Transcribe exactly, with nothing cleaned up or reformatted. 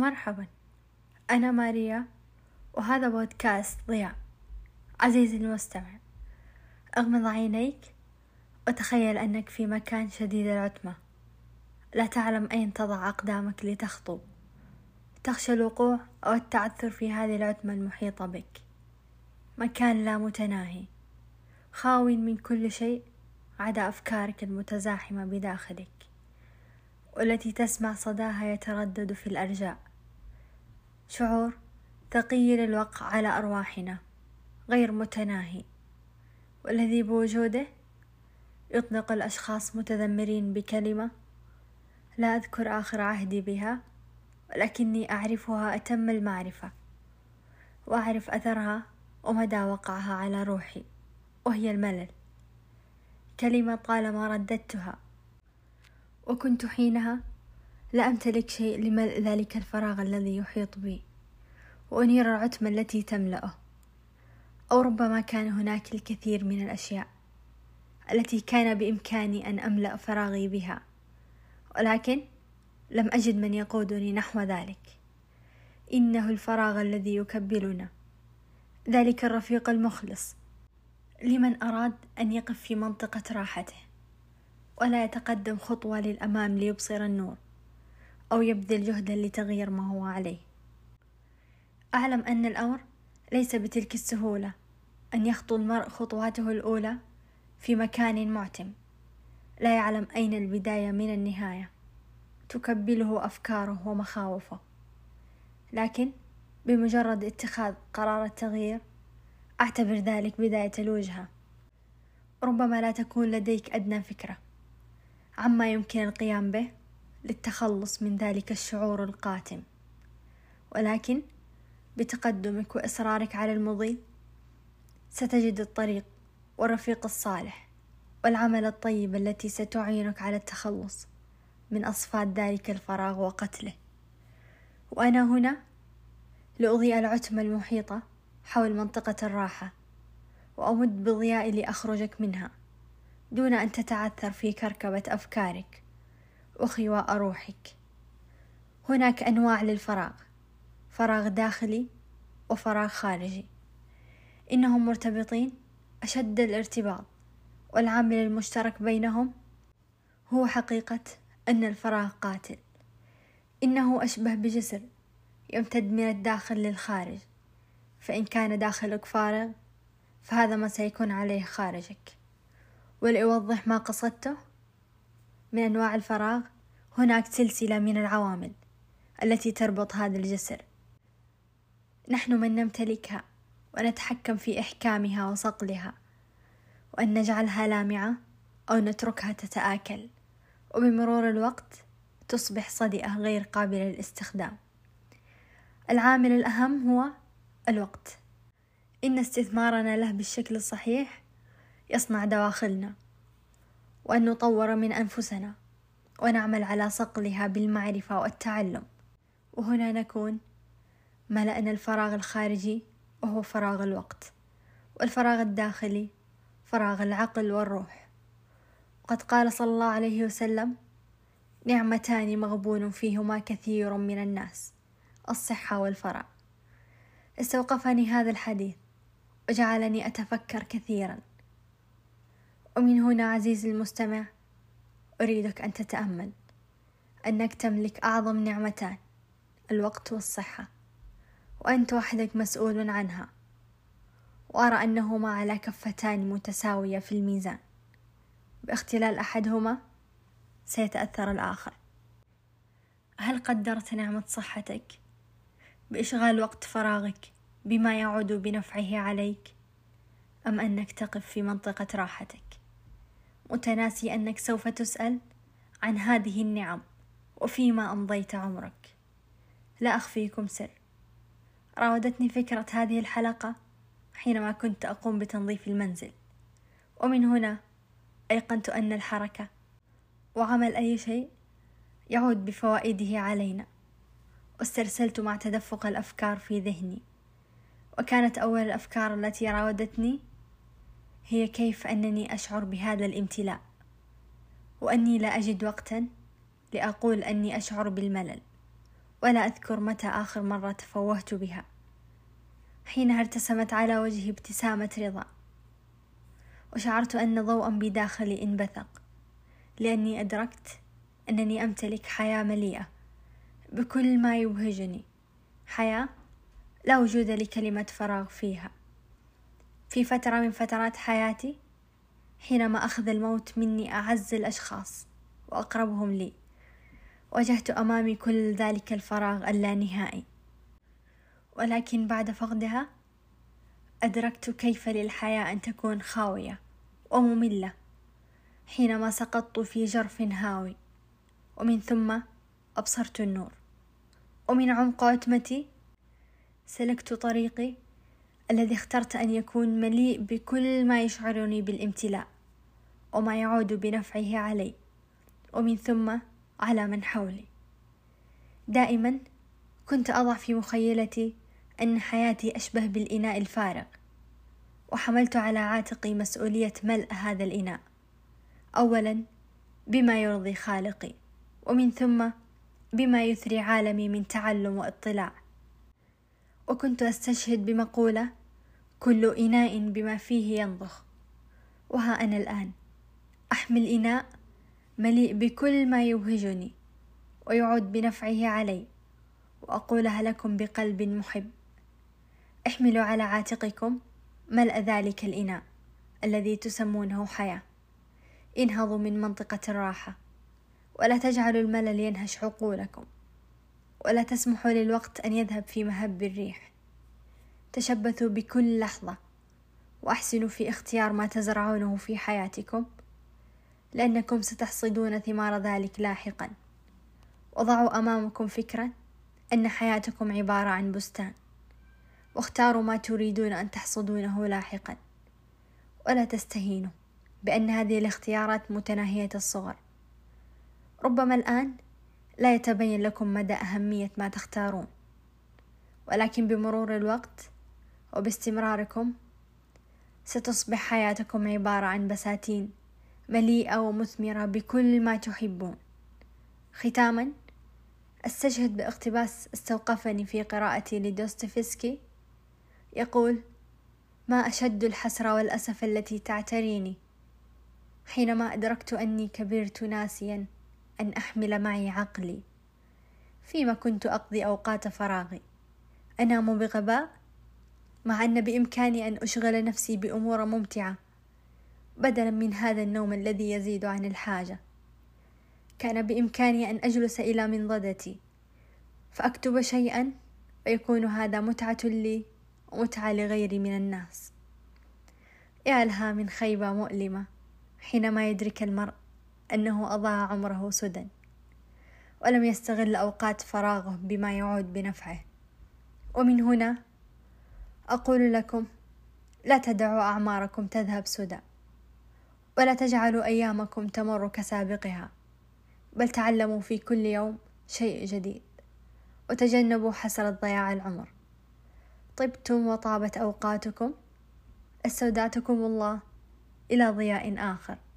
مرحبا، أنا ماريا وهذا بودكاست ضياء. عزيزي المستمع، اغمض عينيك وتخيل أنك في مكان شديد العتمة، لا تعلم أين تضع أقدامك لتخطو. تخشى الوقوع أو التعثر في هذه العتمة المحيطة بك. مكان لا متناهي، خاو من كل شيء عدا أفكارك المتزاحمة بداخلك، والتي تسمع صداها يتردد في الأرجاء. شعور ثقيل الوقع على أرواحنا، غير متناهي، والذي بوجوده يطلق الأشخاص متذمرين بكلمة لا أذكر آخر عهدي بها، ولكني أعرفها أتم المعرفة، وأعرف أثرها ومدى وقعها على روحي، وهي الملل. كلمة طالما رددتها وكنت حينها لا أمتلك شيء لملء ذلك الفراغ الذي يحيط بي وأنير العتمة التي تملأه. أو ربما كان هناك الكثير من الأشياء التي كان بإمكاني أن أملأ فراغي بها، ولكن لم أجد من يقودني نحو ذلك. إنه الفراغ الذي يكبلنا، ذلك الرفيق المخلص لمن أراد أن يقف في منطقة راحته ولا يتقدم خطوة للأمام ليبصر النور أو يبذل جهدا لتغيير ما هو عليه. أعلم أن الأمر ليس بتلك السهولة، أن يخطو المرء خطواته الأولى في مكان معتم، لا يعلم أين البداية من النهاية، تكبله أفكاره ومخاوفه. لكن بمجرد اتخاذ قرار التغيير أعتبر ذلك بداية الوجهة. ربما لا تكون لديك أدنى فكرة عما يمكن القيام به للتخلص من ذلك الشعور القاتم، ولكن بتقدمك وإصرارك على المضي ستجد الطريق والرفيق الصالح والعمل الطيب التي ستعينك على التخلص من أصفاد ذلك الفراغ وقتله. وأنا هنا لأضيء العتمة المحيطة حول منطقة الراحة، وأمد بضيائي لأخرجك منها دون أن تتعثر في كركبة أفكارك وخواء روحك. هناك أنواع للفراغ، فراغ داخلي وفراغ خارجي، إنهم مرتبطين أشد الارتباط، والعامل المشترك بينهم هو حقيقة أن الفراغ قاتل. إنه أشبه بجسر يمتد من الداخل للخارج، فإن كان داخلك فارغ فهذا ما سيكون عليه خارجك. ولأوضح ما قصدته من أنواع الفراغ، هناك سلسلة من العوامل التي تربط هذا الجسر، نحن من نمتلكها ونتحكم في إحكامها وصقلها، وأن نجعلها لامعة أو نتركها تتآكل، وبمرور الوقت تصبح صدئة غير قابلة للاستخدام. العامل الأهم هو الوقت. إن استثمارنا له بالشكل الصحيح يصنع دواخلنا، وأن نطور من أنفسنا ونعمل على صقلها بالمعرفة والتعلم، وهنا نكون ملأنا الفراغ الخارجي وهو فراغ الوقت، والفراغ الداخلي فراغ العقل والروح. وقد قال صلى الله عليه وسلم: نعمتان مغبون فيهما كثير من الناس، الصحة والفراغ. استوقفني هذا الحديث وجعلني أتفكر كثيرا، ومن هنا عزيزي المستمع أريدك أن تتأمل أنك تملك أعظم نعمتان، الوقت والصحة، وأنت وحدك مسؤول عنها. وأرى أنهما على كفتان متساوية في الميزان، باختلال أحدهما سيتأثر الآخر. هل قدرت نعمة صحتك بإشغال وقت فراغك بما يعود بنفعه عليك، أم أنك تقف في منطقة راحتك متناسي أنك سوف تسأل عن هذه النعم وفيما أمضيت عمرك؟ لا أخفيكم سر، راودتني فكرة هذه الحلقة حينما كنت أقوم بتنظيف المنزل، ومن هنا أيقنت أن الحركة وعمل أي شيء يعود بفوائده علينا. واسترسلت مع تدفق الأفكار في ذهني، وكانت أول الأفكار التي راودتني هي كيف أنني أشعر بهذا الامتلاء، وأني لا أجد وقتا لأقول أني أشعر بالملل، ولا أذكر متى آخر مرة تفوهت بها. حينها ارتسمت على وجهي ابتسامة رضا، وشعرت أن ضوءا بداخلي انبثق، لأني أدركت أنني أمتلك حياة مليئة بكل ما يبهجني، حياة لا وجود لكلمة فراغ فيها. في فترة من فترات حياتي، حينما أخذ الموت مني أعز الأشخاص وأقربهم لي، واجهت أمامي كل ذلك الفراغ اللانهائي، ولكن بعد فقدها أدركت كيف للحياة أن تكون خاوية ومملة، حينما سقطت في جرف هاوي، ومن ثم أبصرت النور، ومن عمق عتمتي سلكت طريقي الذي اخترت أن يكون مليء بكل ما يشعرني بالامتلاء وما يعود بنفعه علي ومن ثم على من حولي. دائما كنت أضع في مخيلتي أن حياتي أشبه بالإناء الفارغ، وحملت على عاتقي مسؤولية ملء هذا الإناء، أولا بما يرضي خالقي، ومن ثم بما يثري عالمي من تعلم واطلاع. وكنت أستشهد بمقولة: كل إناء بما فيه ينضخ. وها أنا الآن أحمل إناء مليء بكل ما يبهجني ويعود بنفعه علي، وأقولها لكم بقلب محب: احملوا على عاتقكم ملء ذلك الإناء الذي تسمونه حياة. انهضوا من منطقة الراحة، ولا تجعلوا الملل ينهش عقولكم، ولا تسمحوا للوقت أن يذهب في مهب الريح. تشبثوا بكل لحظة، وأحسنوا في اختيار ما تزرعونه في حياتكم، لأنكم ستحصدون ثمار ذلك لاحقا. وضعوا أمامكم فكرة أن حياتكم عبارة عن بستان، واختاروا ما تريدون أن تحصدونه لاحقا، ولا تستهينوا بأن هذه الاختيارات متناهية الصغر. ربما الآن لا يتبين لكم مدى أهمية ما تختارون، ولكن بمرور الوقت وباستمراركم ستصبح حياتكم عبارة عن بساتين مليئة ومثمرة بكل ما تحبون. ختاما، أستشهد باقتباس استوقفني في قراءتي لدوستويفسكي يقول: ما أشد الحسرة والأسف التي تعتريني حينما أدركت أني كبرت ناسيا أن أحمل معي عقلي، فيما كنت أقضي أوقات فراغي أنام بغباء، مع أن بإمكاني أن أشغل نفسي بأمور ممتعة بدلا من هذا النوم الذي يزيد عن الحاجة. كان بإمكاني أن أجلس إلى منضدتي فأكتب شيئا، ويكون هذا متعة لي ومتعة لغيري من الناس. يا لها من خيبة مؤلمة حينما يدرك المرء أنه أضاع عمره سدى، ولم يستغل أوقات فراغه بما يعود بنفعه. ومن هنا أقول لكم: لا تدعوا أعماركم تذهب سدى، ولا تجعلوا أيامكم تمر كسابقها، بل تعلموا في كل يوم شيء جديد، وتجنبوا حسرة ضياع العمر. طبتم وطابت أوقاتكم، استودعتكم الله إلى ضياء آخر.